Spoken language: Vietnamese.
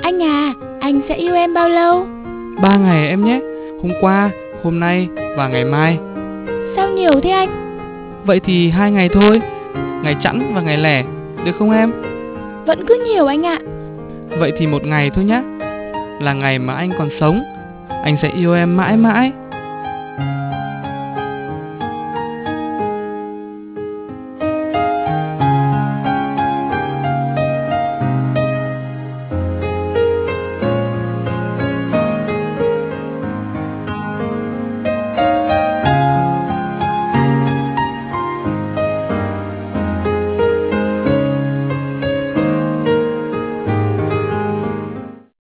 Anh à, anh sẽ yêu em bao lâu? 3 ngày em nhé. Hôm qua, hôm nay và ngày mai. Sao nhiều thế anh? Vậy thì 2 ngày thôi. Ngày chẵn và ngày lẻ, được không em? Vẫn cứ nhiều anh ạ. Vậy thì 1 ngày thôi nhé. Là ngày mà anh còn sống, anh sẽ yêu em mãi mãi.